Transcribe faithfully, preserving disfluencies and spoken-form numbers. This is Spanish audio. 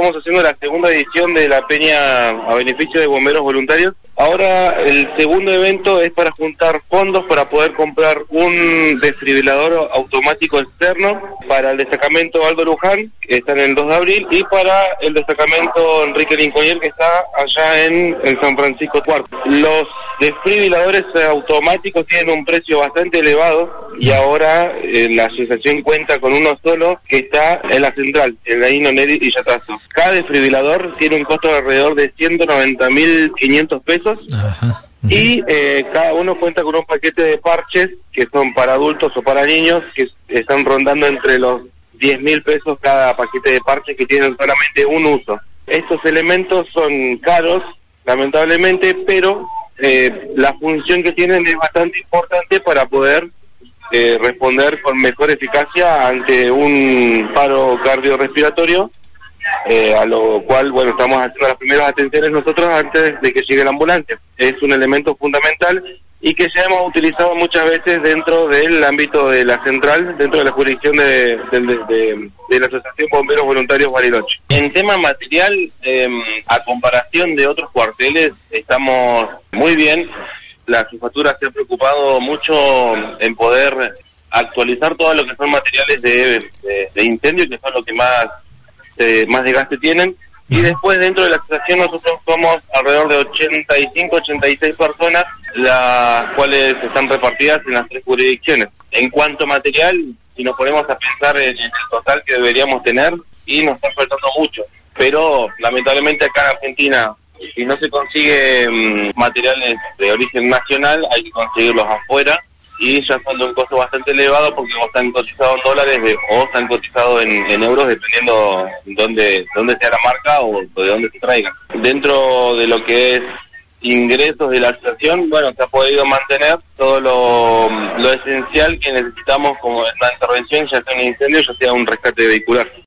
estamos haciendo la segunda edición de la Peña a beneficio de bomberos voluntarios. Ahora el segundo evento es para juntar fondos para poder comprar un desfibrilador automático externo para el destacamento Aldo Luján, que está en el dos de abril, y para el destacamento Enrique Lincoln, que está allá en, en San Francisco cuarto. Los desfibriladores automáticos tienen un precio bastante elevado y ahora eh, la asociación cuenta con uno solo que está en la central, en la Hino Neri y Yatazo. Cada desfibrilador tiene un costo de alrededor de ciento noventa mil quinientos pesos. Ajá. Y eh, cada uno cuenta con un paquete de parches que son para adultos o para niños, que están rondando entre los diez mil pesos cada paquete de parches, que tienen solamente un uso. Estos elementos son caros, lamentablemente, pero eh, la función que tienen es bastante importante para poder eh, responder con mejor eficacia ante un paro cardiorrespiratorio. Eh, a lo cual, bueno, estamos haciendo las primeras atenciones nosotros antes de que llegue la ambulancia. Es un elemento fundamental y que ya hemos utilizado muchas veces dentro del ámbito de la central, dentro de la jurisdicción de, de, de, de, de la Asociación Bomberos Voluntarios Bariloche. En tema material, eh, a comparación de otros cuarteles, estamos muy bien. La jefatura se ha preocupado mucho en poder actualizar todo lo que son materiales de, de, de incendio, que son lo que más Eh, más desgaste tienen, y después dentro de la asociación nosotros somos alrededor de ochenta y cinco, ochenta y seis personas, las cuales están repartidas en las tres jurisdicciones. En cuanto a material, si nos ponemos a pensar en, en el total que deberíamos tener, y nos está faltando mucho, pero lamentablemente acá en Argentina, si no se consigue um, materiales de origen nacional, hay que conseguirlos afuera, y ya son de un costo bastante elevado porque o están cotizados en dólares de, o están cotizados en, en euros, dependiendo dónde, dónde sea la marca o, o de dónde se traigan. Dentro de lo que es ingresos de la asociación, bueno, se ha podido mantener todo lo, lo esencial que necesitamos como en una intervención, ya sea un incendio, ya sea un rescate vehicular.